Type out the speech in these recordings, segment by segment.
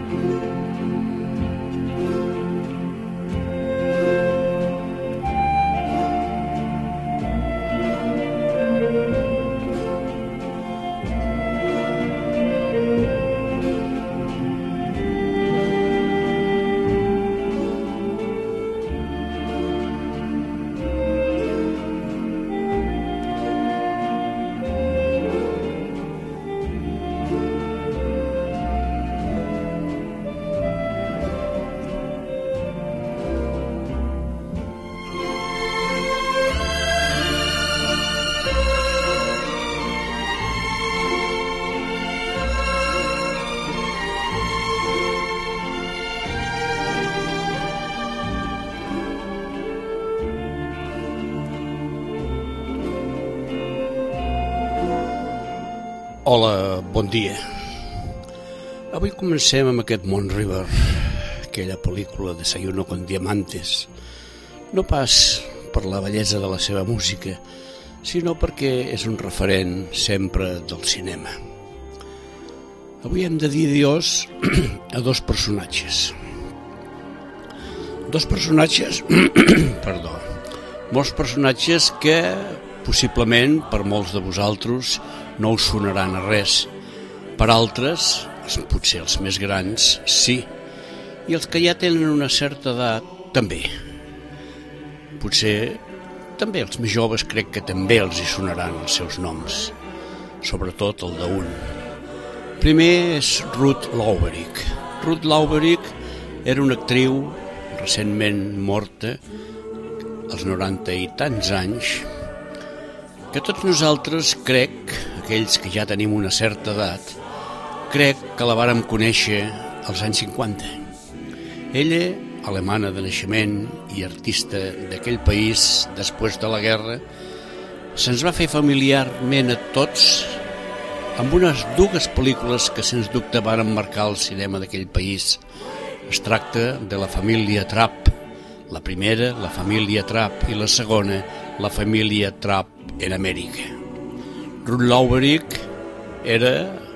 Hola, bon dia. Avui comencem amb aquest Moon River, aquella pel·lícula Desayuno con Diamantes, no pas per la bellesa de la seva música, sinó perquè és un referent sempre del cinema. Avui hem de dir adiós a dos personatges. Molts personatges que possiblement per molts de vosaltres no us sonaran a res. Per altres, potser els més grans, sí. I els que ja tenen una certa edat, també. Potser també els més joves crec que també els hi sonaran els seus noms. Sobretot el d'un. Primer és Ruth Lauberick. Ruth Lauberick era una actriu recentment morta, als 90 i tants anys, que tots nosaltres, crec, aquells que ja tenim una certa edat, crec que la vàrem conèixer als anys 50. Ella, alemana de naixement i artista d'aquell país després de la guerra, se'ns va fer familiarment a tots amb unes dues pel·lícules que sens dubte varen marcar el cinema d'aquell país. Es tracta de La família Trapp. La primera, La família Trapp, i la segona, La família Trapp en Amèrica. Ruth Lauberick era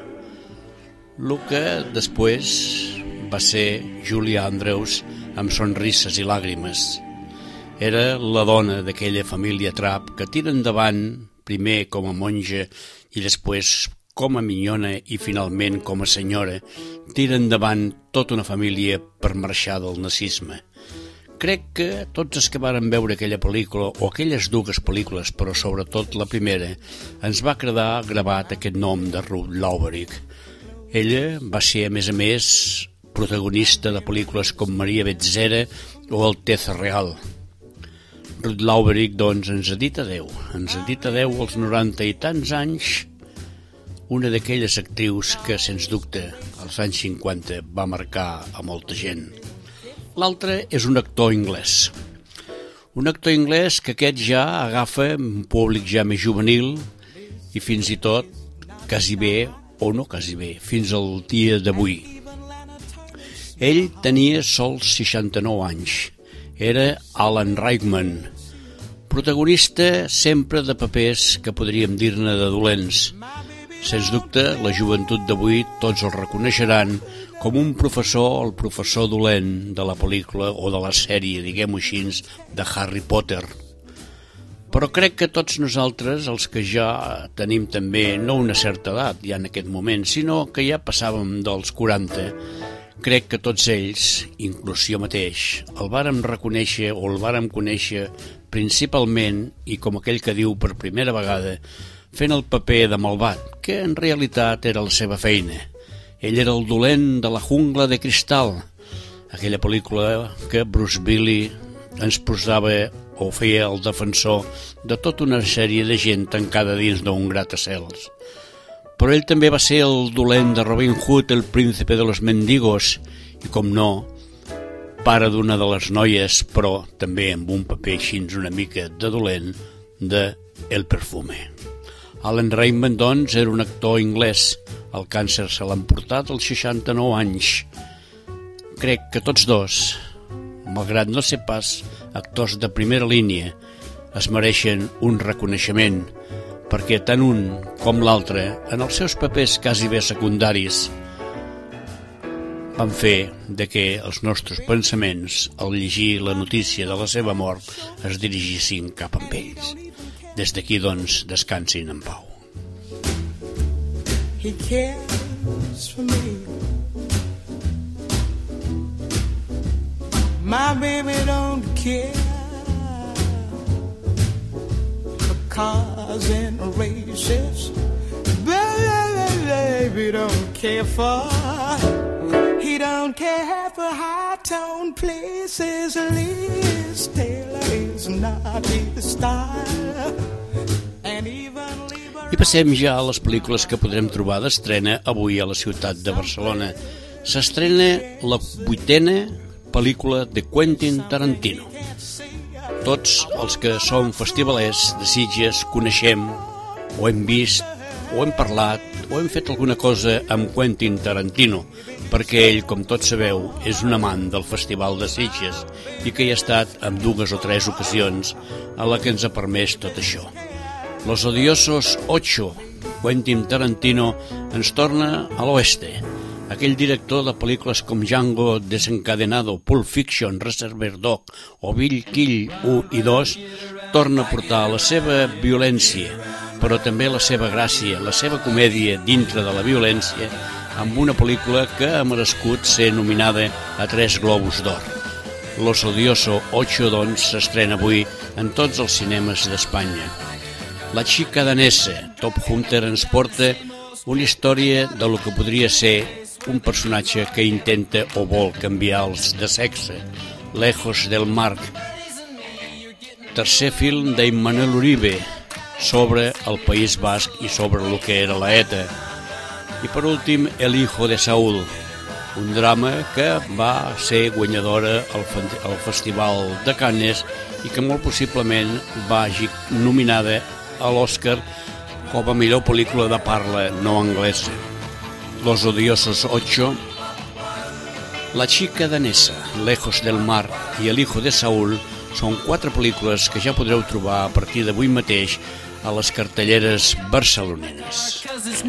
el que després va ser Julia Andrews amb Sonrises i làgrimes. Era la dona d'aquella família Trapp que tira endavant, primer com a monja i després com a minyona i finalment com a senyora, tira endavant tota una família per marxar del nazisme. Crec que tots els que varen veure aquella pel·lícula, o aquelles dues pel·lícules, però sobretot la primera, ens va quedar gravat aquest nom de Ruth Lauberick. Ella va ser, a més, protagonista de pel·lícules com Maria Bezzera o Alteza Real. Ruth Lauberick, doncs, ens ha dit adeu als 90 i tants anys, una d'aquelles actrius que, sens dubte, als anys 50 va marcar a molta gent. L'altre és un actor anglès. Un actor anglès que aquest ja agafa un públic ja més juvenil i fins i tot quasi bé, o no quasi bé, fins al dia d'avui. Ell tenia sols 69 anys. Era Alan Rickman, protagonista sempre de papers que podríem dir-ne de dolents. Sens dubte, la joventut d'avui tots el reconeixeran com un professor, el professor dolent de la pel·lícula o de la sèrie, diguem-ho així, de Harry Potter. Però crec que tots nosaltres, els que ja tenim també no una certa edat ja en aquest moment, sinó que ja passàvem dels 40, crec que tots ells, inclús jo mateix, el vàrem reconèixer o el vàrem conèixer principalment, i com aquell que diu per primera vegada, fent el paper de malvat, que en realitat era la seva feina. Ell era el dolent de La jungla de cristal, aquella pel·lícula que Bruce Willis ens posava o feia el defensor de tota una sèrie de gent tancada dins d'un gratacels. Però ell també va ser el dolent de Robin Hood, el príncipe de los mendigos, i com no, pare d'una de les noies, però també amb un paper així una mica de dolent, de El perfume. Alan Rickman, doncs, era un actor anglès. El càncer se l'ha emportat als 69 anys. Crec que tots dos, malgrat no ser pas actors de primera línia, es mereixen un reconeixement, perquè tant un com l'altre, en els seus papers quasi bé secundaris, van fer de que els nostres pensaments, al llegir la notícia de la seva mort, es dirigissin cap amb ells. Des d'aquí, doncs, descansin en pau. He cares for me. My baby don't care for cars and races. Baby don't care for. He don't care for high-tone places. Liz Taylor is not his style. And even I passem ja a les pel·lícules que podrem trobar d'estrena avui a la ciutat de Barcelona. S'estrena la 8a pel·lícula de Quentin Tarantino. Tots els que som festivalers de Sitges coneixem, o hem vist, o hem parlat, o hem fet alguna cosa amb Quentin Tarantino, perquè ell, com tots sabeu, és un amant del Festival de Sitges i que hi ha estat en 2 o 3 ocasions a la que ens ha permès tot això. Los Odiosos 8, Quentin Tarantino ens torna a l'oeste. Aquell director de pel·lícules com Django Desencadenado, Pulp Fiction, Reservoir Dog o Bill Kill 1 i 2 torna a portar la seva violència, però també la seva gràcia, la seva comèdia dintre de la violència, amb una pel·lícula que ha merescut ser nominada a 3 Globus d'Or. Los Odiosos 8, doncs, s'estrena avui en tots els cinemes d'Espanya. La xica danesa, Top Hunter, ens porta una història de lo que podria ser un personatge que intenta o vol canviar els de sexe, Lejos del Mar. Tercer film d'Immanuel Uribe sobre el País Basc i sobre el que era la ETA. I per últim, El hijo de Saúl, un drama que va ser guanyadora al Festival de Cannes i que molt possiblement vagi nominada a l'Oscar com a millor pel·lícula de parla no anglesa. Los Odiosos 8, La xica danesa, Lejos del Mar i El hijo de Saúl són 4 pel·lícules que ja podreu trobar a partir d'avui mateix a les cartelleres barcelonenes.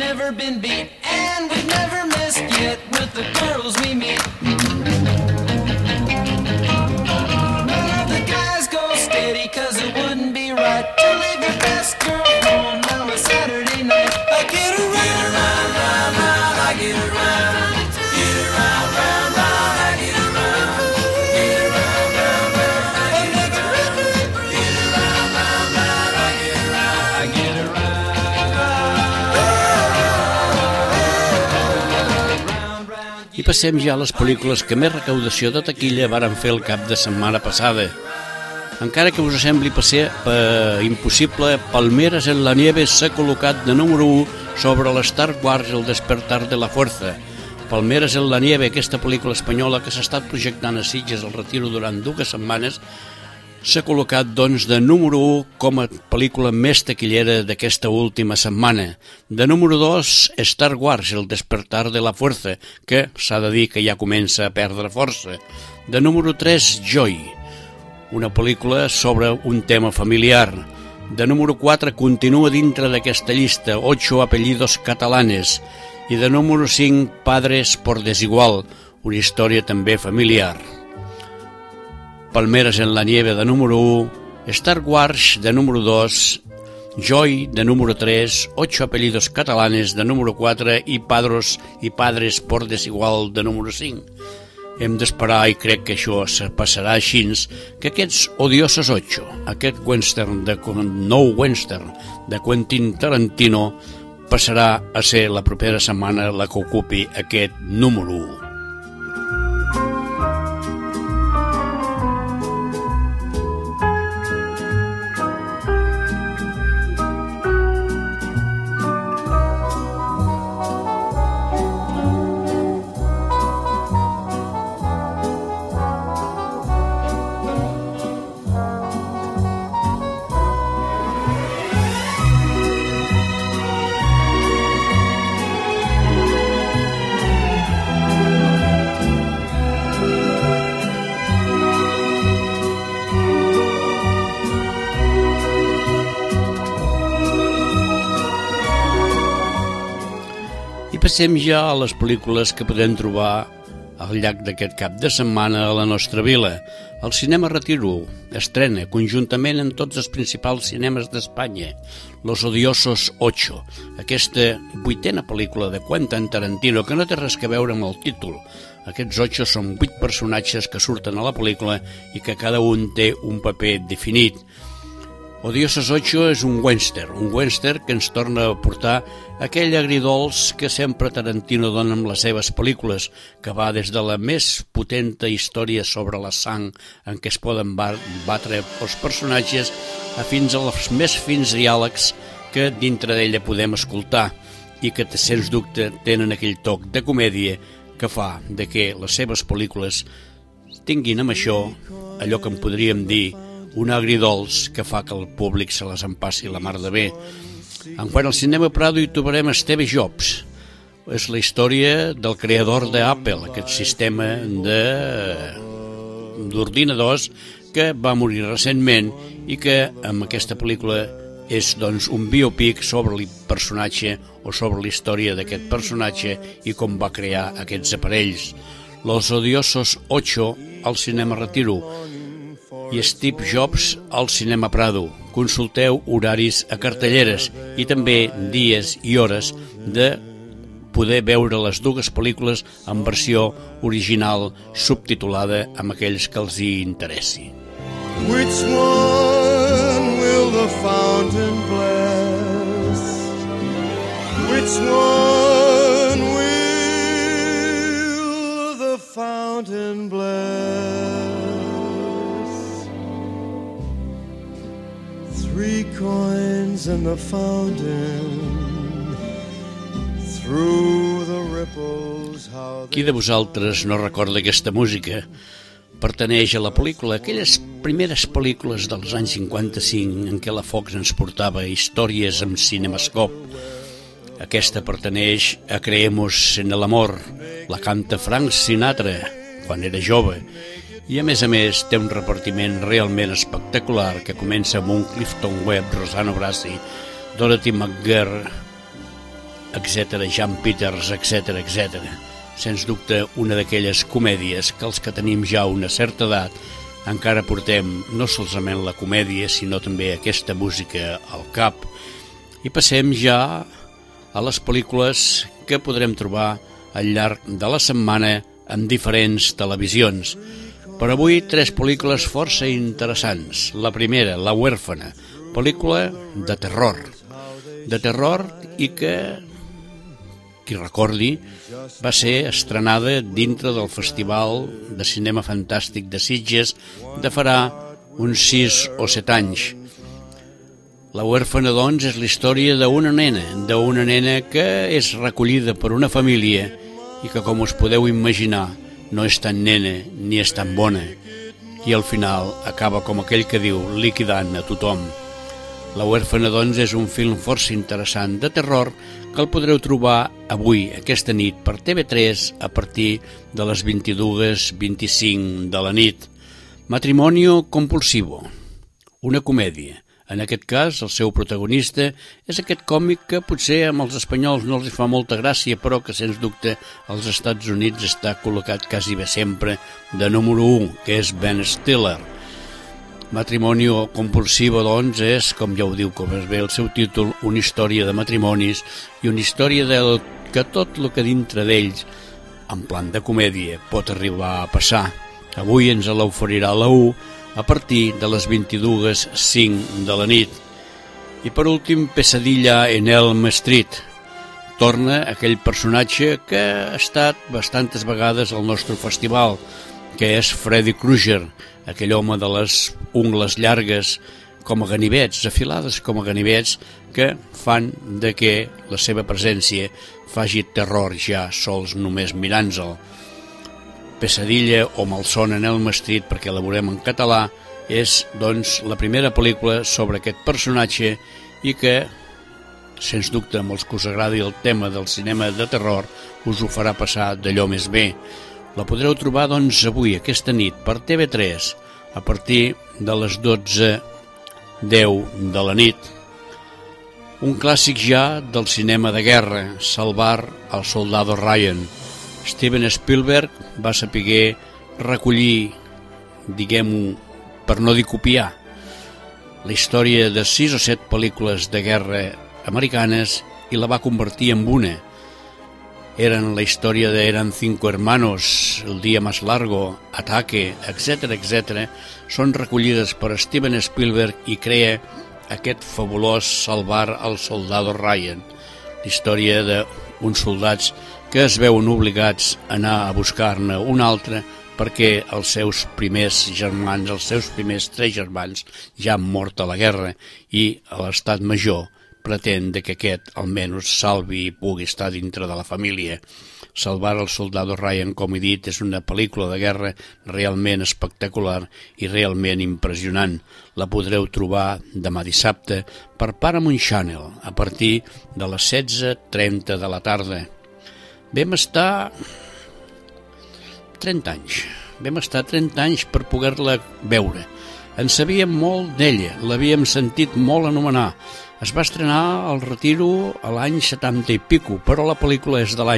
I passem ja a les pel·lícules que més recaudació de taquilla varen fer el cap de setmana passada. Encara que us sembli impossible, Palmeras en la nieve s'ha col·locat de número 1 sobre l'Star Wars El despertar de la fuerza. Palmeras en la nieve, aquesta pel·lícula espanyola que s'ha estat projectant a Sitges al Retiro durant 2 setmanes, s'ha col·locat, doncs, de número 1 com a pel·lícula més taquillera d'aquesta última setmana. De número 2, Star Wars, El despertar de la fuerza, que s'ha de dir que ja comença a perdre força. De número 3, Joy, una pel·lícula sobre un tema familiar. De número 4, continua dintre d'aquesta llista, 8 apellidos catalanes. I de número 5, Padres por desigual, una història també familiar. Palmeras en la nieve de número 1, Star Wars de número 2, Joy de número 3, 8 apellidos catalanes de número 4 i Padres por desigual de número 5. Hem d'esperar, i crec que això passarà així, que aquests Odiosos 8, aquest nou western de Quentin Tarantino, passarà a ser la propera setmana la que ocupi aquest número 1. Passem ja a les pel·lícules que podem trobar al llarg d'aquest cap de setmana a la nostra vila. El Cinema Retiro estrena conjuntament en tots els principals cinemes d'Espanya Los Odiosos 8, aquesta 8a pel·lícula de Quentin Tarantino que no té res a veure amb el títol. Aquests 8 són 8 personatges que surten a la pel·lícula i que cada un té un paper definit. Odiosos 8 és un western que ens torna a portar aquell agridols que sempre Tarantino dona amb les seves pel·lícules, que va des de la més potenta història sobre la sang en què es poden batre els personatges a fins als més fins diàlegs que dintre d'ella podem escoltar i que, sens dubte, tenen aquell toc de comèdia que fa de que les seves pel·lícules tinguin amb això allò que en podríem dir un agridols que fa que el públic se les empassi la mar de bé. En quant al Cinema Prado hi trobarem Steve Jobs. És la història del creador d'Apple, aquest sistema d'ordinadors que va morir recentment i que amb aquesta pel·lícula és doncs un biopic sobre el personatge o sobre la història d'aquest personatge i com va crear aquests aparells. Los Odiosos 8 al Cinema Retiro i Steve Jobs al Cinema Prado. Consulteu horaris a cartelleres i també dies i hores de poder veure les dues pel·lícules en versió original subtitulada amb aquells que els hi interessi. Which one will the fountain bless? Which one will the fountain bless? 3 coins in the fountain, through the ripples how Qui de vosaltres no recorda aquesta música? Pertaneix a la pel·lícula, aquelles primeres pel·lícules dels anys 55 en què la Fox ens portava històries amb cinemascop. Aquesta pertaneix a Creemos en el amor, la canta Frank Sinatra quan era jove, i a més té un repartiment realment espectacular que comença amb un Clifton Webb, Rosanna Brasi, Dorothy McGuire, etc., Jan Peters, etc., etc. Sens dubte una d'aquelles comèdies que els que tenim ja una certa edat encara portem no solament la comèdia sinó també aquesta música al cap. I passem ja a les pel·lícules que podrem trobar al llarg de la setmana en diferents televisions. Per avui 3 pel·lícules força interessants. La primera, La huérfana, pel·lícula de terror i que, qui recordi, va ser estrenada dintre del Festival de Cinema Fantàstic de Sitges de farà uns 6 o 7 anys. La huérfana, doncs, és la història d'una nena que és recollida per una família i que, com us podeu imaginar, no és tan nena ni és tan bona i al final acaba com aquell que diu liquidant a tothom. La huérfana, doncs, és un film força interessant de terror que el podreu trobar avui, aquesta nit, per TV3 a partir de les 22:25 de la nit. Matrimonio compulsivo, una comèdia. En aquest cas, el seu protagonista és aquest còmic que potser amb els espanyols no els fa molta gràcia, però que, sens dubte, als Estats Units està col·locat quasi bé sempre de número 1, que és Ben Stiller. Matrimonio compulsivo, doncs, és, com ja ho diu com es ve el seu títol, una història de matrimonis i una història que tot el que dintre d'ells, en plan de comèdia, pot arribar a passar. Avui ens l'oferirà la U a partir de les 22:05 de la nit. I per últim, Pesadilla en Elm Street. Torna aquell personatge que ha estat bastantes vegades al nostre festival, que és Freddy Krueger, aquell home de les ungles llargues com a ganivets, afilades com a ganivets, que fan de que la seva presència faci terror ja sols només mirant-se'l. Pesadilla o Malson en Elm Street, perquè la veurem en català, és, doncs, la primera pel·lícula sobre aquest personatge i que, sens dubte, amb els que us agradi el tema del cinema de terror, us ho farà passar d'allò més bé. La podreu trobar, doncs, avui, aquesta nit, per TV3, a partir de les 12:10 de la nit. Un clàssic ja del cinema de guerra, Salvar al soldado Ryan, Steven Spielberg va saber recollir, diguem-ho, per no dir copiar, la història de 6 o 7 pel·lícules de guerra americanes i la va convertir en una. Eren la història de Eran 5 hermanos, El día más largo, Ataque, etc. Són recollides per Steven Spielberg i crea aquest fabulós Salvar al soldado Ryan, la història d'uns soldats que es veuen obligats a anar a buscar-ne un altre perquè els seus primers germans, els seus primers 3 germans ja han mort a la guerra i l'estat major pretén que aquest almenys salvi i pugui estar dintre de la família. Salvar el soldado Ryan, com he dit, és una pel·lícula de guerra realment espectacular i realment impressionant. La podreu trobar demà dissabte per Paramount Channel a partir de les 16:30 de la tarda. Vam estar 30 anys. Vam estar 30 anys per poder-la veure. En sabíem molt d'ella, l'havíem sentit molt anomenar. Es va estrenar al Retiro a l'any 70 i pico, però la pel·lícula és de l'any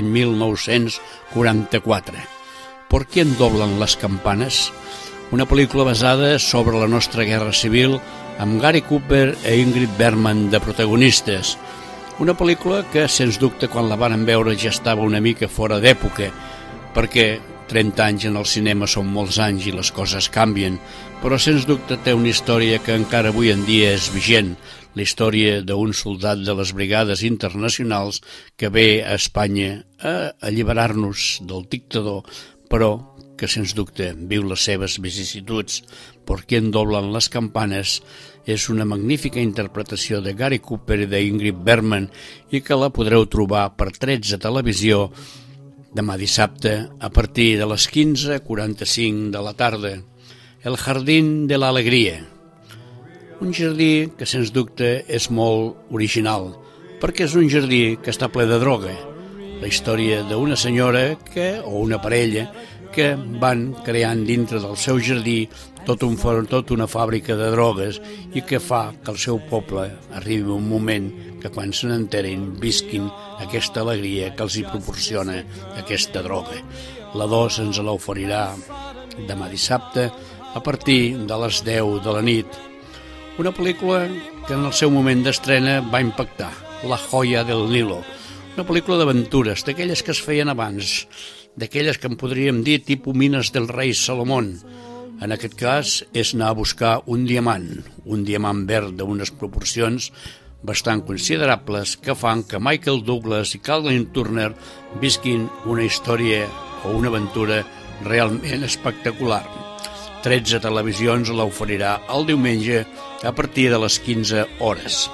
1944. ¿Por quién doblan las campanas? Una pel·lícula basada sobre la nostra guerra civil amb Gary Cooper e Ingrid Bergman de protagonistes. Una pel·lícula que, sens dubte, quan la varen veure ja estava una mica fora d'època, perquè 30 anys en el cinema són molts anys i les coses canvien, però sens dubte té una història que encara avui en dia és vigent, la història d'un soldat de les brigades internacionals que ve a Espanya a alliberar-nos del dictador, però que sens dubte viu les seves vicissituds. ¿Por quién doblan las campanas? És una magnífica interpretació de Gary Cooper i d'Ingrid Bergman i que la podreu trobar per 13 Televisió demà dissabte a partir de les 15:45 de la tarda. El jardín de la alegria. Un jardí que sens dubte és molt original, perquè és un jardí que està ple de droga. La història d'una senyora o una parella que van creant dintre del seu jardí tot una fàbrica de drogues i que fa que el seu poble arribi un moment que quan se n'enterin visquin aquesta alegria que els hi proporciona aquesta droga. La 2 ens l'oferirà demà dissabte a partir de les 10 de la nit. Una pel·lícula que en el seu moment d'estrena va impactar, La joya del Nilo. Una pel·lícula d'aventures, d'aquelles que es feien abans, d'aquelles que en podríem dir tipus Mines del rei Salomón. En aquest cas és anar a buscar un diamant verd d'unes proporcions bastant considerables que fan que Michael Douglas i Kathleen Turner visquin una història o una aventura realment espectacular. 13 Televisions l'oferirà el diumenge a partir de les 15 hores.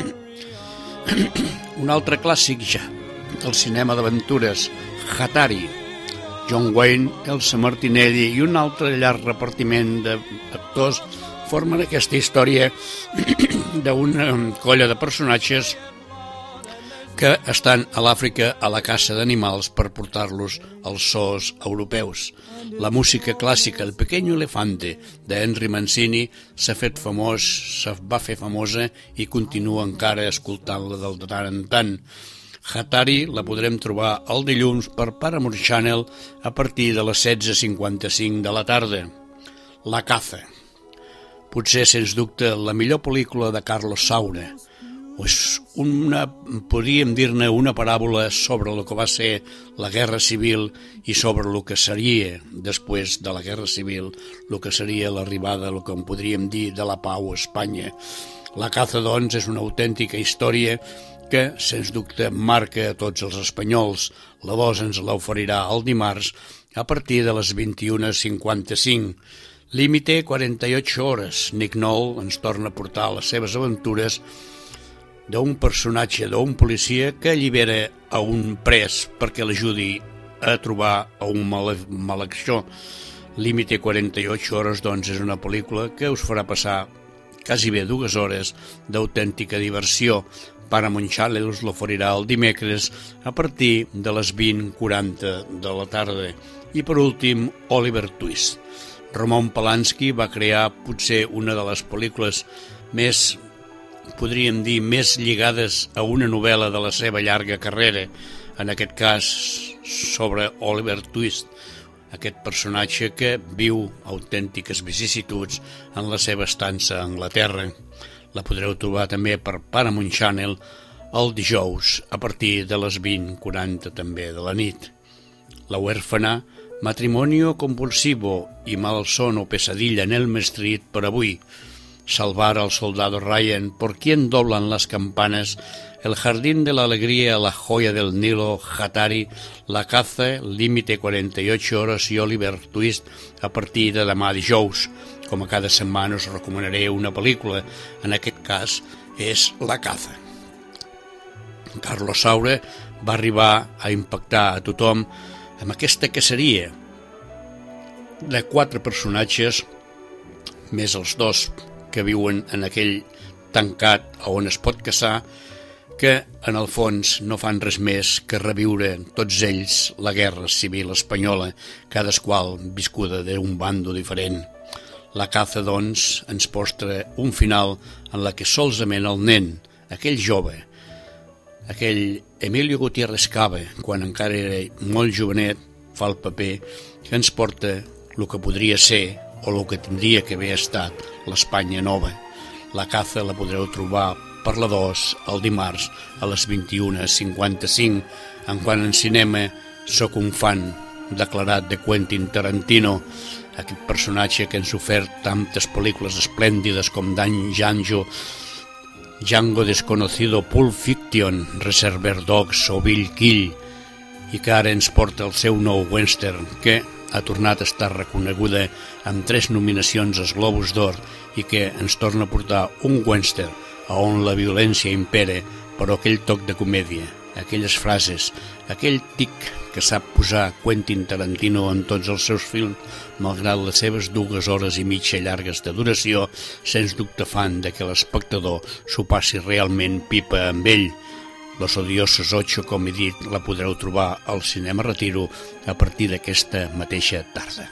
Un altre clàssic ja del cinema d'aventures, Hatari. John Wayne, Elsa Martinelli i un altre llarg repartiment d'actors formen aquesta història d'una colla de personatges que estan a l'Àfrica a la caça d'animals per portar-los als zoos europeus. La música clàssica El pequeño elefante de Henry Mancini s'ha fet va fer famosa i continua encara escoltant-la de tant en tant. Hatari la podrem trobar el dilluns per Paramount Channel a partir de les 16:55 de la tarda. La caza. Potser, sens dubte, la millor pel·lícula de Carlos Saura. És podríem dir-ne una paràbola sobre el que va ser la Guerra Civil i sobre el que seria, després de la Guerra Civil, el que seria l'arribada, el que en podríem dir, de la pau a Espanya. La caza, doncs, és una autèntica història que, sens dubte, marca a tots els espanyols. La 2 ens l'oferirà el dimarts a partir de les 21:55. Límite 48 hores. Nick Nolte ens torna a portar les seves aventures d'un personatge, d'un policia que allibera a un pres perquè l'ajudi a trobar a un malhechor. Límite 48 hores, doncs, és una pel·lícula que us farà passar quasi bé 2 hores d'autèntica diversió. Paramount Channel us l'oferirà el dimecres a partir de les 20:40 de la tarda. I per últim, Oliver Twist. Roman Polanski va crear potser una de les pel·lícules podríem dir, més lligades a una novel·la de la seva llarga carrera. en aquest cas sobre Oliver Twist, aquest personatge que viu autèntiques vicissituds en la seva estança a Anglaterra. La podreu trobar també per Paramount Channel el dijous a partir de les 20:40 també de la nit. La huérfana, Matrimonio compulsivo y Malson o Pesadilla en Elm Street por avui, Salvar al soldado Ryan, Por quién doblan las campanas, El jardín de la alegría, La joya del Nilo, Hatari, La caza, Límite 48 horas i Oliver Twist a partir de demà dijous. Com a cada setmana us recomanaré una pel·lícula, en aquest cas és La caza. Carlos Saura va arribar a impactar a tothom amb aquesta caceria de 4 personatges, més els 2 que viuen en aquell tancat on es pot caçar, que en el fons no fan res més que reviure tots ells la guerra civil espanyola, cadasqual viscuda d'un bando diferent. La caza, doncs, ens mostra un final en la que solament el nen, aquell jove, aquell Emilio Gutiérrez Cava, quan encara era molt jovenet, fa el paper que ens porta el que podria ser o el que tindria que haver estat l'Espanya nova. La caza la podreu trobar per la 2 el dimarts a les 21:55, quant en cinema sóc un fan declarat de Quentin Tarantino, aquest personatge que ens ha ofert tantes pel·lícules esplèndides com Django Desconocido, Pulp Fiction, Reservoir Dogs o Bill Kill, i que ara ens porta el seu nou western, que ha tornat a estar reconeguda amb 3 nominacions als Globus d'Or i que ens torna a portar un western on la violència impera, però aquell toc de comèdia, aquelles frases, aquell tic que sap posar Quentin Tarantino en tots els seus films, malgrat les seves 2 hores i mitja llargues de duració, sens dubte fan de que l'espectador s'ho passi realment pipa amb ell. Los Odiosos 8, com he dit, la podreu trobar al Cinema Retiro a partir d'aquesta mateixa tarda.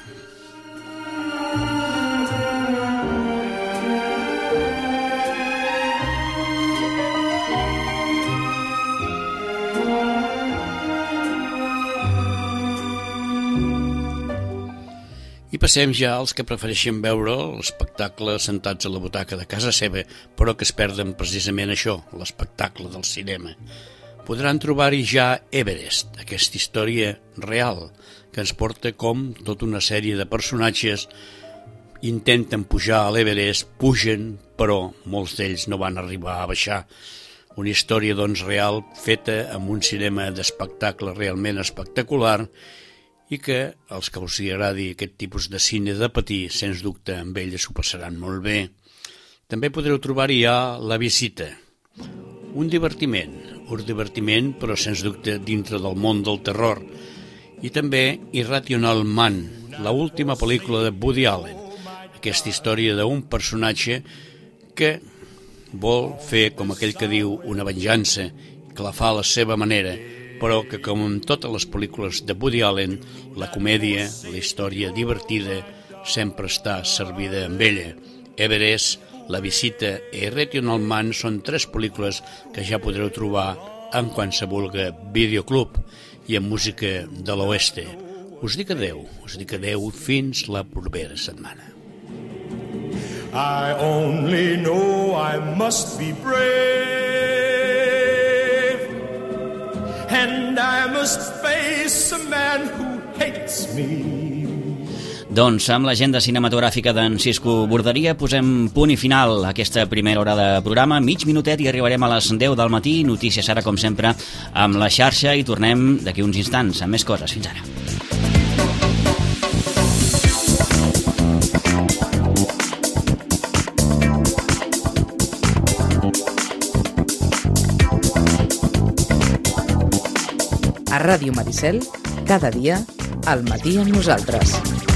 I passem ja als que prefereixen veure l'espectacle sentats a la butaca de casa seva, però que es perden precisament això, l'espectacle del cinema. Podran trobar-hi ja Everest, aquesta història real, que ens porta com tota una sèrie de personatges intenten pujar a l'Everest, pugen, però molts d'ells no van arribar a baixar. Una història, doncs, real, feta amb un cinema d'espectacle realment espectacular, i que els que us agradi aquest tipus de cine de patir, sens dubte, amb elles s'ho passaran molt bé. També podreu trobar-hi ja La visita, un divertiment, però sens dubte dintre del món del terror, i també Irrational Man, l'última pel·lícula de Woody Allen, aquesta història d'un personatge que vol fer, com aquell que diu, una venjança, que la fa a la seva manera, però que, com en totes les pel·lícules de Woody Allen, la comèdia, la història divertida, sempre està servida amb ella. Everest, La visita i Irrational Man són 3 pel·lícules que ja podreu trobar en qualsevol videoclub i amb música de l'oeste. Us dic adeu fins la propera setmana. I only know I must be brave, and I must face a man who hates me. Doncs amb l'agenda cinematogràfica d'en Cisco Borderia posem punt i final a aquesta primera hora de programa. Mig minutet i arribarem a les 10 del matí. Notícies ara, com sempre, amb la xarxa, i tornem d'aquí uns instants amb més coses. Fins ara. A Ràdio Maricel, cada dia, al matí amb nosaltres.